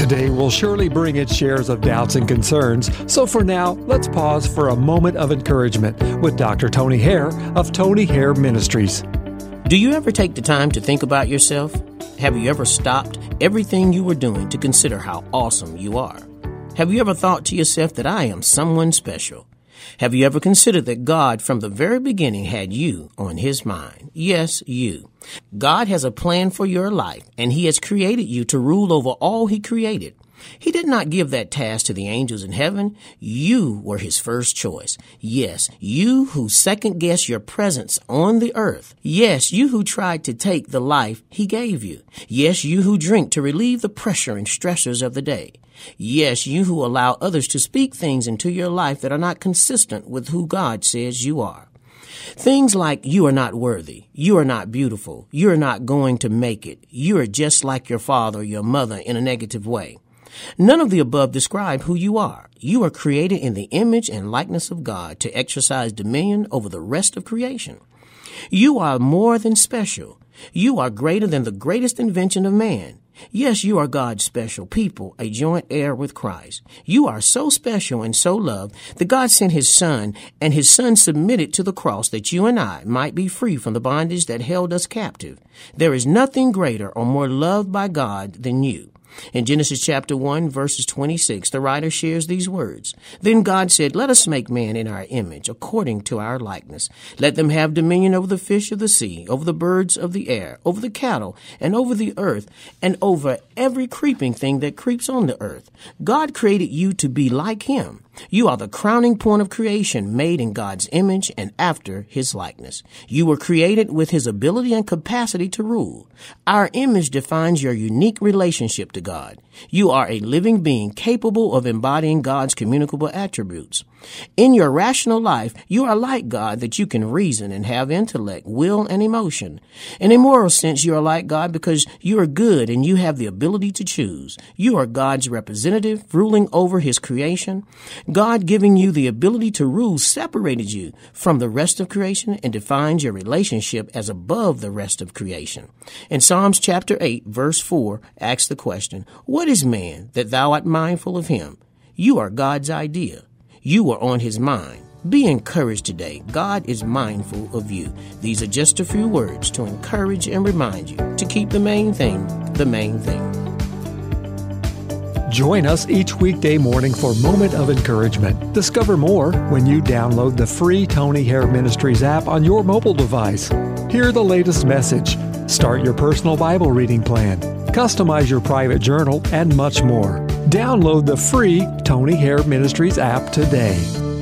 Today will surely bring its shares of doubts and concerns, so for now, let's pause for a moment of encouragement with Dr. Tony Hare of Tony Hare Ministries. Do you ever take the time to think about yourself? Have you ever stopped everything you were doing to consider how awesome you are? Have you ever thought to yourself that I am someone special? Have you ever considered that God from the very beginning had you on His mind? Yes, you. God has a plan for your life, and He has created you to rule over all He created. He did not give that task to the angels in heaven. You were His first choice. Yes, you who second-guessed your presence on the earth. Yes, you who tried to take the life He gave you. Yes, you who drink to relieve the pressure and stressors of the day. Yes, you who allow others to speak things into your life that are not consistent with who God says you are. Things like you are not worthy, you are not beautiful, you are not going to make it, you are just like your father or your mother in a negative way. None of the above describe who you are. You are created in the image and likeness of God to exercise dominion over the rest of creation. You are more than special. You are greater than the greatest invention of man. Yes, you are God's special people, a joint heir with Christ. You are so special and so loved that God sent His Son, and His Son submitted to the cross that you and I might be free from the bondage that held us captive. There is nothing greater or more loved by God than you. In Genesis chapter 1, verses 26, the writer shares these words. Then God said, "Let us make man in our image, according to our likeness. Let them have dominion over the fish of the sea, over the birds of the air, over the cattle, and over the earth, and over every creeping thing that creeps on the earth." God created you to be like Him. You are the crowning point of creation, made in God's image and after His likeness. You were created with His ability and capacity to rule. Our image defines your unique relationship to God. You are a living being capable of embodying God's communicable attributes. In your rational life, you are like God, that you can reason and have intellect, will, and emotion. In a moral sense, you are like God because you are good and you have the ability to choose. You are God's representative, ruling over His creation. God giving you the ability to rule separated you from the rest of creation and defines your relationship as above the rest of creation. In Psalms chapter 8, verse 4, asks the question, "What is man that thou art mindful of him?" You are God's idea. You are on His mind. Be encouraged today. God is mindful of you. These are just a few words to encourage and remind you to keep the main thing the main thing. Join us each weekday morning for Moment of Encouragement. Discover more when you download the free Tony Hare Ministries app on your mobile device. Hear the latest message. Start your personal Bible reading plan. Customize your private journal and much more. Download the free Tony Hare Ministries app today.